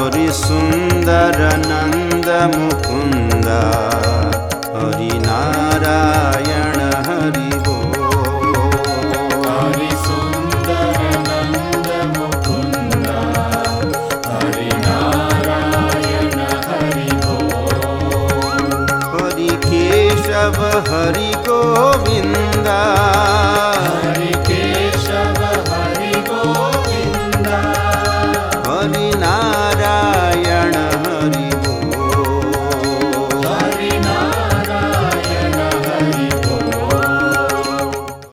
हरि सुंदर नंद मुकुंद हरि नारायण हरि बोल। हरि सुंदर नंद मुकुंद हरि नारायण हरि बोल। हरि केशव हरि गोविंदा